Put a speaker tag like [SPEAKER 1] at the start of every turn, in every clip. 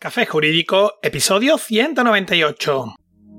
[SPEAKER 1] Café Jurídico, episodio 198.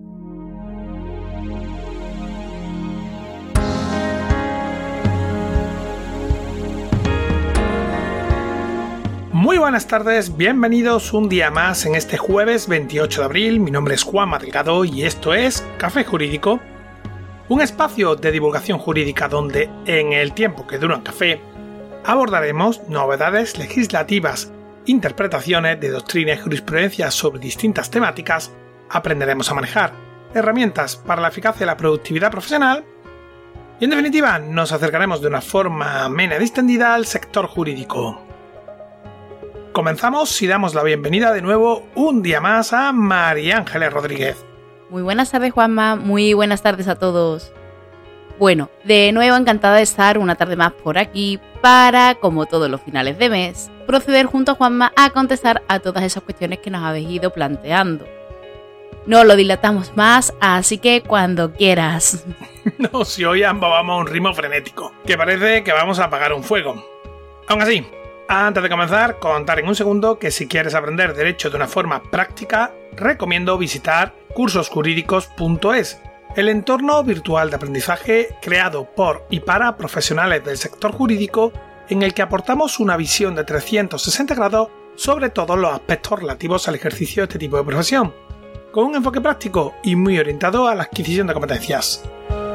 [SPEAKER 1] Muy buenas tardes, bienvenidos un día más en este jueves 28 de abril. Mi nombre es Juanma Delgado y esto es Café Jurídico, un espacio de divulgación jurídica donde, en el tiempo que dura un café, abordaremos novedades legislativas, interpretaciones de doctrina y jurisprudencia sobre distintas temáticas, aprenderemos a manejar herramientas para la eficacia y la productividad profesional y, en definitiva, nos acercaremos de una forma amena y distendida al sector jurídico. Comenzamos y damos la bienvenida de nuevo un día más a María Ángeles Rodríguez.
[SPEAKER 2] Muy buenas tardes, Juanma, muy buenas tardes a todos. Bueno, de nuevo encantada de estar una tarde más por aquí para, como todos los finales de mes, proceder junto a Juanma a contestar a todas esas cuestiones que nos habéis ido planteando. No lo dilatamos más, así que cuando quieras.
[SPEAKER 1] No, si hoy ambos vamos a un ritmo frenético, que parece que vamos a apagar un fuego. Aún así, antes de comenzar, contar en un segundo que si quieres aprender derecho de una forma práctica, recomiendo visitar cursosjurídicos.es, el entorno virtual de aprendizaje creado por y para profesionales del sector jurídico, en el que aportamos una visión de 360 grados sobre todos los aspectos relativos al ejercicio de este tipo de profesión, con un enfoque práctico y muy orientado a la adquisición de competencias.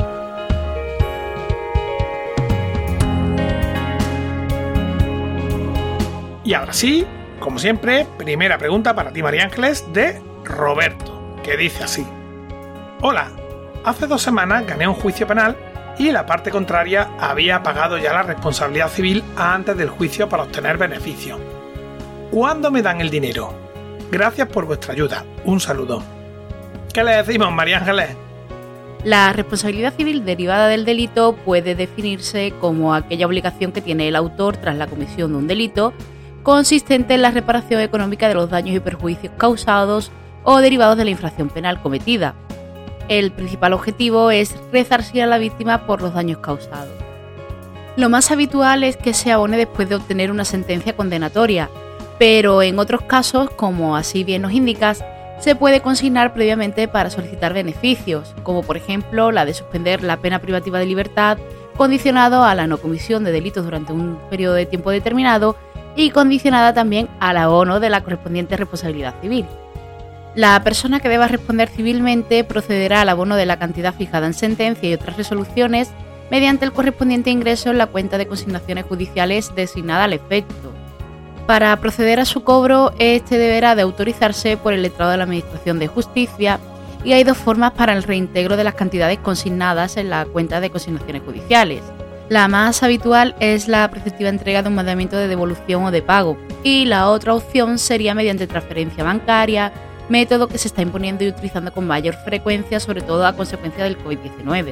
[SPEAKER 1] Y ahora sí, como siempre, primera pregunta para ti, María Ángeles, de Roberto, que dice así: Hola, hace 2 semanas gané un juicio penal y la parte contraria había pagado ya la responsabilidad civil antes del juicio para obtener beneficio. ¿Cuándo me dan el dinero? Gracias por vuestra ayuda. Un saludo. ¿Qué le decimos, María Ángeles?
[SPEAKER 2] La responsabilidad civil derivada del delito puede definirse como aquella obligación que tiene el autor tras la comisión de un delito, consistente en la reparación económica de los daños y perjuicios causados o derivados de la infracción penal cometida. El principal objetivo es resarcir a la víctima por los daños causados. Lo más habitual es que se abone después de obtener una sentencia condenatoria, pero en otros casos, como así bien nos indicas, se puede consignar previamente para solicitar beneficios, como por ejemplo la de suspender la pena privativa de libertad, condicionado a la no comisión de delitos durante un periodo de tiempo determinado y condicionada también al abono de la correspondiente responsabilidad civil. La persona que deba responder civilmente procederá al abono de la cantidad fijada en sentencia y otras resoluciones mediante el correspondiente ingreso en la cuenta de consignaciones judiciales designada al efecto. Para proceder a su cobro, este deberá de autorizarse por el letrado de la Administración de Justicia y hay 2 formas para el reintegro de las cantidades consignadas en la cuenta de consignaciones judiciales. La más habitual es la preceptiva entrega de un mandamiento de devolución o de pago y la otra opción sería mediante transferencia bancaria, método que se está imponiendo y utilizando con mayor frecuencia, sobre todo a consecuencia del COVID-19.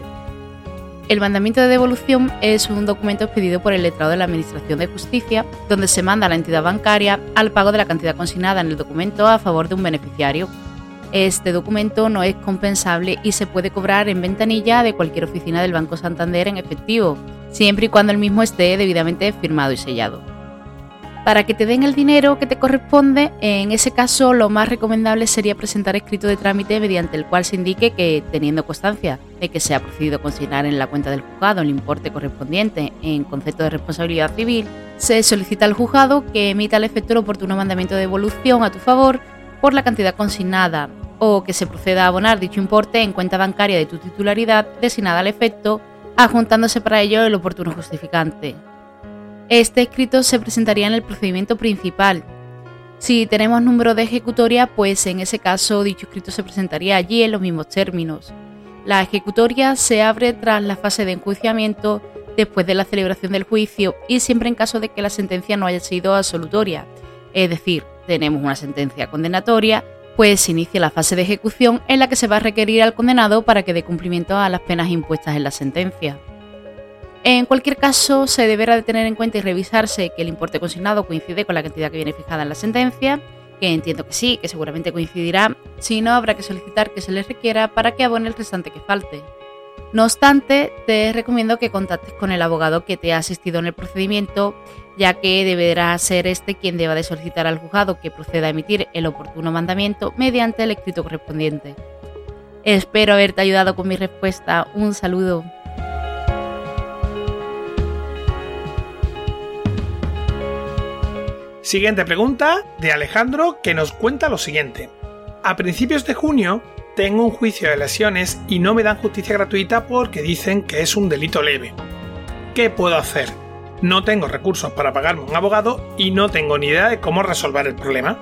[SPEAKER 2] El mandamiento de devolución es un documento expedido por el letrado de la Administración de Justicia, donde se manda a la entidad bancaria al pago de la cantidad consignada en el documento a favor de un beneficiario. Este documento no es compensable y se puede cobrar en ventanilla de cualquier oficina del Banco Santander en efectivo, siempre y cuando el mismo esté debidamente firmado y sellado. Para que te den el dinero que te corresponde, en ese caso lo más recomendable sería presentar escrito de trámite mediante el cual se indique que, teniendo constancia de que se ha procedido a consignar en la cuenta del juzgado el importe correspondiente en concepto de responsabilidad civil, se solicita al juzgado que emita al efecto el oportuno mandamiento de devolución a tu favor por la cantidad consignada o que se proceda a abonar dicho importe en cuenta bancaria de tu titularidad designada al efecto, adjuntándose para ello el oportuno justificante. Este escrito se presentaría en el procedimiento principal. Si tenemos número de ejecutoria, pues en ese caso dicho escrito se presentaría allí en los mismos términos. La ejecutoria se abre tras la fase de enjuiciamiento, después de la celebración del juicio y siempre en caso de que la sentencia no haya sido absolutoria. Es decir, tenemos una sentencia condenatoria, pues se inicia la fase de ejecución en la que se va a requerir al condenado para que dé cumplimiento a las penas impuestas en la sentencia. En cualquier caso, se deberá de tener en cuenta y revisarse que el importe consignado coincide con la cantidad que viene fijada en la sentencia, que entiendo que sí, que seguramente coincidirá, si no habrá que solicitar que se les requiera para que abone el restante que falte. No obstante, te recomiendo que contactes con el abogado que te ha asistido en el procedimiento, ya que deberá ser este quien deba de solicitar al juzgado que proceda a emitir el oportuno mandamiento mediante el escrito correspondiente. Espero haberte ayudado con mi respuesta. Un saludo.
[SPEAKER 1] Siguiente pregunta de Alejandro, que nos cuenta lo siguiente. A principios de junio tengo un juicio de lesiones y no me dan justicia gratuita porque dicen que es un delito leve. ¿Qué puedo hacer? No tengo recursos para pagarme un abogado y no tengo ni idea de cómo resolver el problema.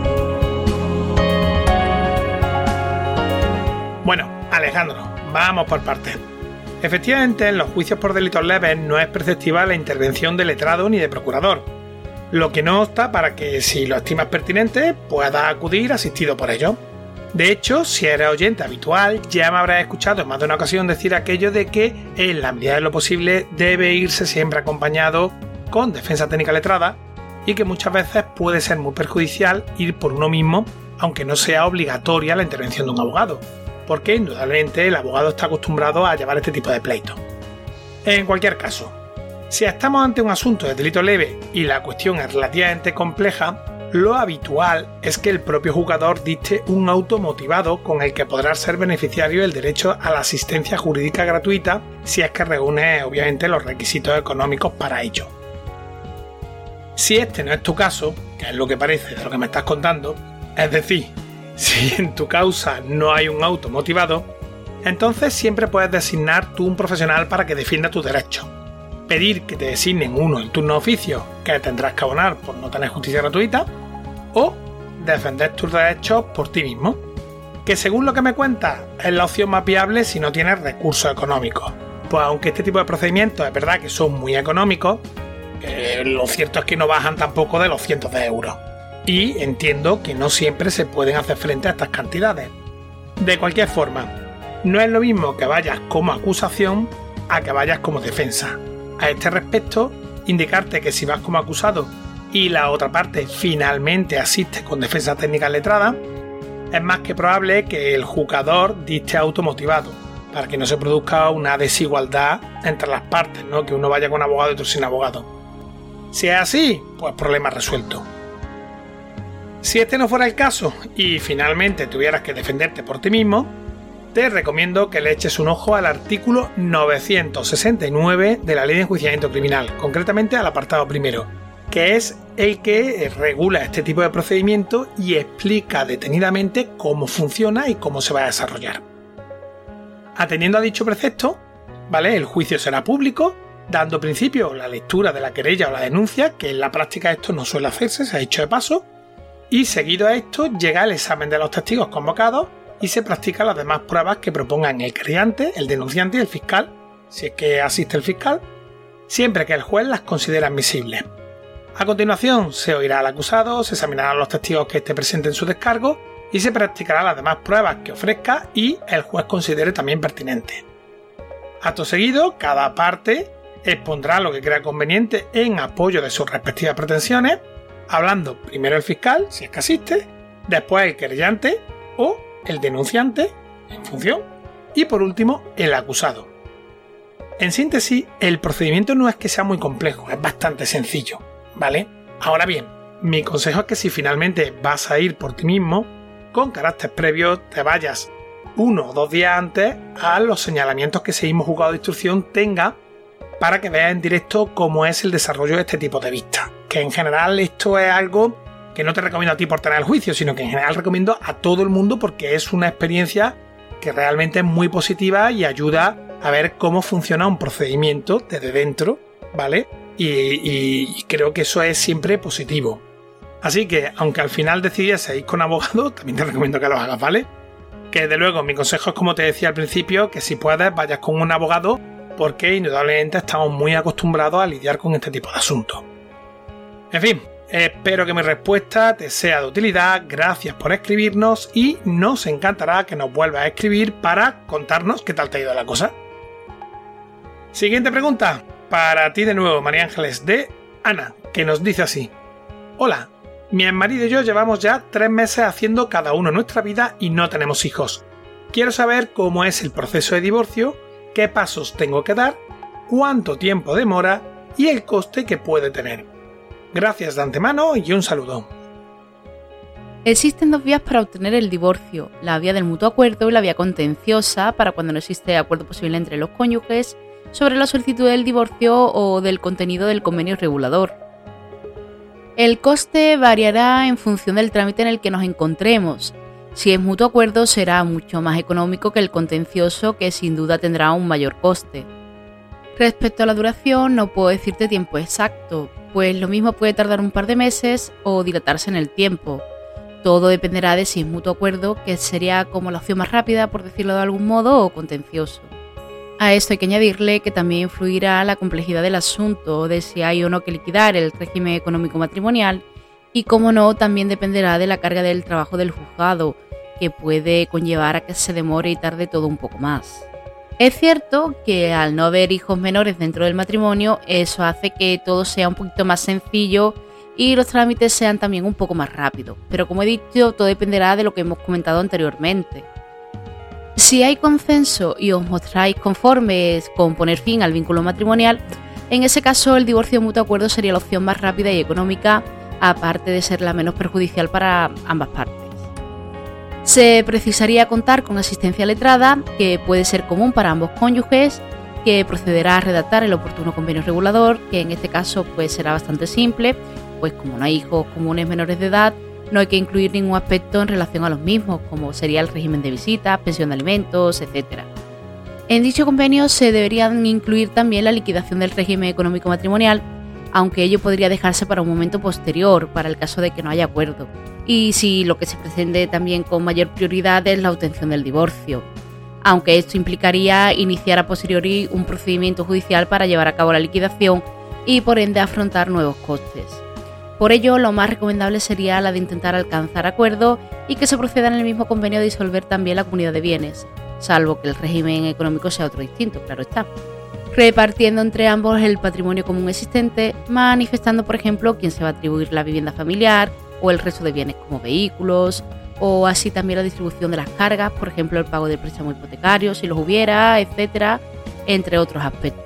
[SPEAKER 1] Bueno, Alejandro, vamos por partes. Efectivamente, en los juicios por delitos leves no es preceptiva la intervención de letrado ni de procurador, lo que no obsta para que, si lo estimas pertinente, puedas acudir asistido por ello. De hecho, si eres oyente habitual, ya me habrás escuchado en más de una ocasión decir aquello de que, en la medida de lo posible, debe irse siempre acompañado con defensa técnica letrada y que muchas veces puede ser muy perjudicial ir por uno mismo, aunque no sea obligatoria la intervención de un abogado, porque indudablemente el abogado está acostumbrado a llevar este tipo de pleitos. En cualquier caso, si estamos ante un asunto de delito leve y la cuestión es relativamente compleja, lo habitual es que el propio juzgador dicte un auto motivado con el que podrá ser beneficiario del derecho a la asistencia jurídica gratuita si es que reúne obviamente los requisitos económicos para ello. Si este no es tu caso, que es lo que parece de lo que me estás contando, es decir, si en tu causa no hay un auto motivado, entonces siempre puedes designar tú un profesional para que defienda tus derechos. Pedir que te designen uno en turno de oficio que tendrás que abonar por no tener justicia gratuita, o defender tus derechos por ti mismo, que según lo que me cuentas es la opción más viable si no tienes recursos económicos. Pues aunque este tipo de procedimientos es verdad que son muy económicos, lo cierto es que no bajan tampoco de los cientos de euros. Y entiendo que no siempre se pueden hacer frente a estas cantidades. De cualquier forma, no es lo mismo que vayas como acusación a que vayas como defensa. A este respecto, indicarte que si vas como acusado y la otra parte finalmente asiste con defensa técnica letrada, es más que probable que el juzgador dicte automotivado, para que no se produzca una desigualdad entre las partes, ¿no? Que uno vaya con abogado y otro sin abogado. Si es así, pues problema resuelto. Si este no fuera el caso y finalmente tuvieras que defenderte por ti mismo, te recomiendo que le eches un ojo al artículo 969 de la Ley de Enjuiciamiento Criminal, concretamente al apartado primero, que es el que regula este tipo de procedimiento y explica detenidamente cómo funciona y cómo se va a desarrollar. Atendiendo a dicho precepto, ¿vale? El juicio será público, dando principio la lectura de la querella o la denuncia, que en la práctica esto no suele hacerse, se ha dicho de paso, y seguido a esto llega el examen de los testigos convocados y se practican las demás pruebas que propongan el querellante, el denunciante y el fiscal, si es que asiste el fiscal, siempre que el juez las considere admisibles. A continuación se oirá al acusado, se examinarán los testigos que esté presente en su descargo y se practicarán las demás pruebas que ofrezca y el juez considere también pertinente. Acto seguido, cada parte expondrá lo que crea conveniente en apoyo de sus respectivas pretensiones, hablando primero el fiscal, si es que asiste, después el querellante o el denunciante, en función, y por último el acusado. En síntesis, el procedimiento no es que sea muy complejo, es bastante sencillo, ¿vale? Ahora bien, mi consejo es que si finalmente vas a ir por ti mismo, con carácter previo te vayas 1 o 2 días antes a los señalamientos que ese mismo juzgado de instrucción tenga para que veas en directo cómo es el desarrollo de este tipo de vistas. Que en general esto es algo que no te recomiendo a ti por tener el juicio, sino que en general recomiendo a todo el mundo porque es una experiencia que realmente es muy positiva y ayuda a ver cómo funciona un procedimiento desde dentro, ¿vale? Y creo que eso es siempre positivo. Así que, aunque al final decidiese ir con abogado, también te recomiendo que lo hagas, ¿vale? Que desde luego mi consejo es, como te decía al principio, que si puedes vayas con un abogado porque indudablemente estamos muy acostumbrados a lidiar con este tipo de asuntos. En fin, espero que mi respuesta te sea de utilidad, gracias por escribirnos y nos encantará que nos vuelvas a escribir para contarnos qué tal te ha ido la cosa. Siguiente pregunta, para ti de nuevo, María Ángeles, de Ana, que nos dice así: hola, mi exmarido y yo llevamos ya 3 meses haciendo cada uno nuestra vida y no tenemos hijos. Quiero saber cómo es el proceso de divorcio qué pasos tengo que dar, cuánto tiempo demora y el coste que puede tener. Gracias de antemano y un saludo.
[SPEAKER 2] Existen dos vías para obtener el divorcio, la vía del mutuo acuerdo y la vía contenciosa para cuando no existe acuerdo posible entre los cónyuges sobre la solicitud del divorcio o del contenido del convenio regulador. El coste variará en función del trámite en el que nos encontremos. Si es mutuo acuerdo será mucho más económico que el contencioso, que sin duda tendrá un mayor coste. Respecto a la duración no puedo decirte tiempo exacto, pues lo mismo puede tardar un par de meses o dilatarse en el tiempo. Todo dependerá de si es mutuo acuerdo, que sería como la opción más rápida, por decirlo de algún modo, o contencioso. A esto hay que añadirle que también influirá la complejidad del asunto, de si hay o no que liquidar el régimen económico matrimonial, y como no, también dependerá de la carga del trabajo del juzgado, que puede conllevar a que se demore y tarde todo un poco más. Es cierto que al no haber hijos menores dentro del matrimonio, eso hace que todo sea un poquito más sencillo y los trámites sean también un poco más rápidos, pero como he dicho, todo dependerá de lo que hemos comentado anteriormente. Si hay consenso y os mostráis conformes con poner fin al vínculo matrimonial, en ese caso el divorcio de mutuo acuerdo sería la opción más rápida y económica, aparte de ser la menos perjudicial para ambas partes. Se precisaría contar con asistencia letrada, que puede ser común para ambos cónyuges, que procederá a redactar el oportuno convenio regulador, que en este caso pues será bastante simple, pues como no hay hijos comunes menores de edad, no hay que incluir ningún aspecto en relación a los mismos, como sería el régimen de visitas, pensión de alimentos, etc. En dicho convenio se deberían incluir también la liquidación del régimen económico matrimonial, aunque ello podría dejarse para un momento posterior, para el caso de que no haya acuerdo. Y si lo que se pretende también con mayor prioridad es la obtención del divorcio, aunque esto implicaría iniciar a posteriori un procedimiento judicial para llevar a cabo la liquidación y por ende afrontar nuevos costes. Por ello, lo más recomendable sería la de intentar alcanzar acuerdo y que se proceda en el mismo convenio a disolver también la comunidad de bienes, salvo que el régimen económico sea otro distinto, claro está, repartiendo entre ambos el patrimonio común existente, manifestando, por ejemplo, quién se va a atribuir la vivienda familiar o el resto de bienes como vehículos, o así también la distribución de las cargas, por ejemplo, el pago del préstamo hipotecario, si los hubiera, etcétera, entre otros aspectos.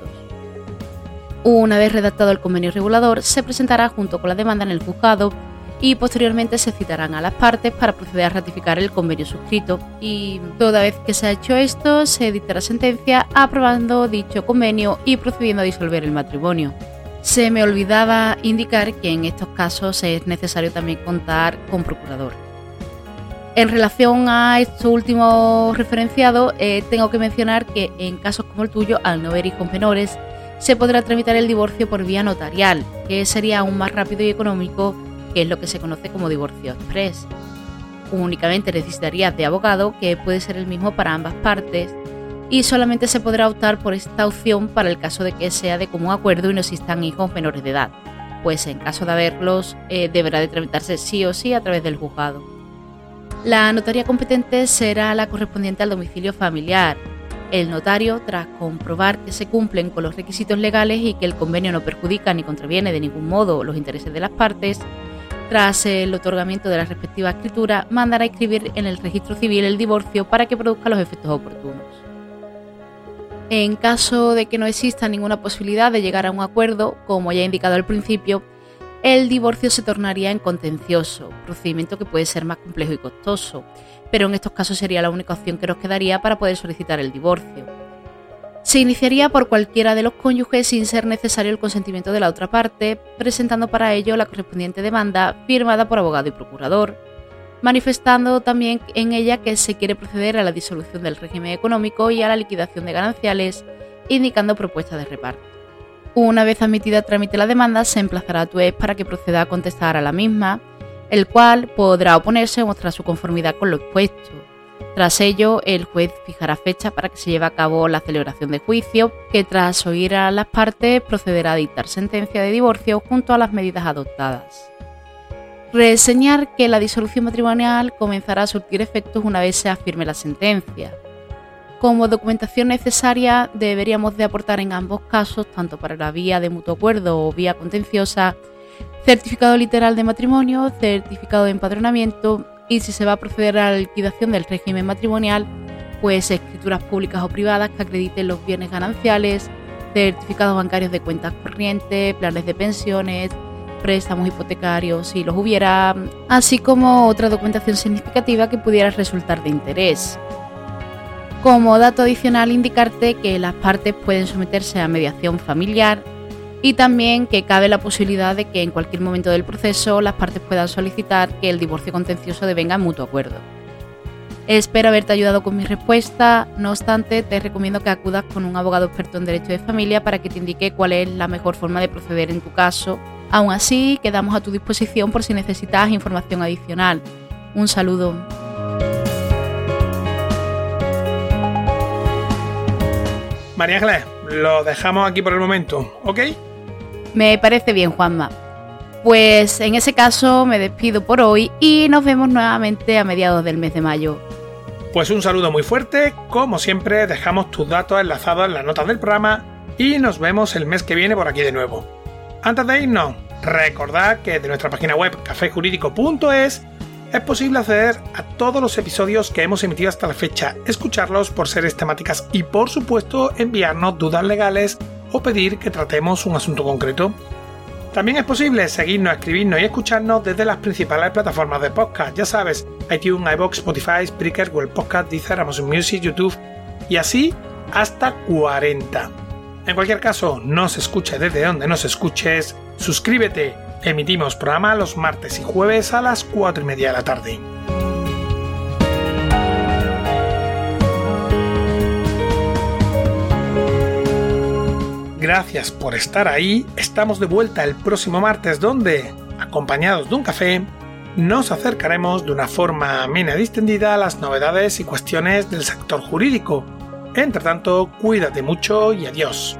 [SPEAKER 2] Una vez redactado el convenio regulador, se presentará junto con la demanda en el juzgado y posteriormente se citarán a las partes para proceder a ratificar el convenio suscrito, y toda vez que se ha hecho esto, se dictará sentencia aprobando dicho convenio y procediendo a disolver el matrimonio. Se me olvidaba indicar que en estos casos es necesario también contar con procurador. En relación a esto último referenciado, tengo que mencionar que en casos como el tuyo, al no haber hijos menores, se podrá tramitar el divorcio por vía notarial, que sería aún más rápido y económico, que es lo que se conoce como divorcio express. Únicamente necesitarías de abogado, que puede ser el mismo para ambas partes, y solamente se podrá optar por esta opción para el caso de que sea de común acuerdo y no existan hijos menores de edad, pues en caso de haberlos, deberá de tramitarse sí o sí a través del juzgado. La notaría competente será la correspondiente al domicilio familiar. El notario, tras comprobar que se cumplen con los requisitos legales y que el convenio no perjudica ni contraviene de ningún modo los intereses de las partes, tras el otorgamiento de la respectiva escritura, mandará a inscribir en el registro civil el divorcio para que produzca los efectos oportunos. En caso de que no exista ninguna posibilidad de llegar a un acuerdo, como ya he indicado al principio, el divorcio se tornaría en contencioso, procedimiento que puede ser más complejo y costoso, pero en estos casos sería la única opción que nos quedaría para poder solicitar el divorcio. Se iniciaría por cualquiera de los cónyuges sin ser necesario el consentimiento de la otra parte, presentando para ello la correspondiente demanda firmada por abogado y procurador, manifestando también en ella que se quiere proceder a la disolución del régimen económico y a la liquidación de gananciales, indicando propuestas de reparto. Una vez admitida a trámite la demanda, se emplazará a tu ex para que proceda a contestar a la misma, el cual podrá oponerse o mostrar su conformidad con lo expuesto. Tras ello, el juez fijará fecha para que se lleve a cabo la celebración de juicio, que tras oír a las partes procederá a dictar sentencia de divorcio junto a las medidas adoptadas. Reseñar que la disolución matrimonial comenzará a surtir efectos una vez se firme la sentencia. Como documentación necesaria deberíamos de aportar en ambos casos, tanto para la vía de mutuo acuerdo o vía contenciosa, certificado literal de matrimonio, certificado de empadronamiento y, si se va a proceder a la liquidación del régimen matrimonial, pues escrituras públicas o privadas que acrediten los bienes gananciales, certificados bancarios de cuentas corrientes, planes de pensiones, préstamos hipotecarios si los hubiera, así como otra documentación significativa que pudiera resultar de interés. Como dato adicional, indicarte que las partes pueden someterse a mediación familiar y también que cabe la posibilidad de que en cualquier momento del proceso las partes puedan solicitar que el divorcio contencioso devenga en mutuo acuerdo. Espero haberte ayudado con mi respuesta, no obstante te recomiendo que acudas con un abogado experto en derecho de familia para que te indique cuál es la mejor forma de proceder en tu caso. Aún así, quedamos a tu disposición por si necesitas información adicional. Un saludo.
[SPEAKER 1] María Ángeles, lo dejamos aquí por el momento, ¿ok?
[SPEAKER 2] Me parece bien, Juanma. Pues en ese caso me despido por hoy y nos vemos nuevamente a mediados del mes de mayo.
[SPEAKER 1] Pues un saludo muy fuerte, como siempre dejamos tus datos enlazados en las notas del programa y nos vemos el mes que viene por aquí de nuevo. Antes de irnos, recordad que de nuestra página web cafejurídico.es es posible acceder a todos los episodios que hemos emitido hasta la fecha, escucharlos por series temáticas y por supuesto enviarnos dudas legales o pedir que tratemos un asunto concreto. También es posible seguirnos, escribirnos y escucharnos desde las principales plataformas de podcast, ya sabes, iTunes, iVoox, Spotify, Spreaker, Google Podcast, Deezer, Amazon Music, YouTube y así hasta 40. En cualquier caso, nos escuches desde donde nos escuches, suscríbete. Emitimos programa los martes y jueves a las 4:30 de la tarde. Gracias por estar ahí. Estamos de vuelta el próximo martes donde, acompañados de un café, nos acercaremos de una forma amena y distendida a las novedades y cuestiones del sector jurídico. Entre tanto, cuídate mucho y adiós.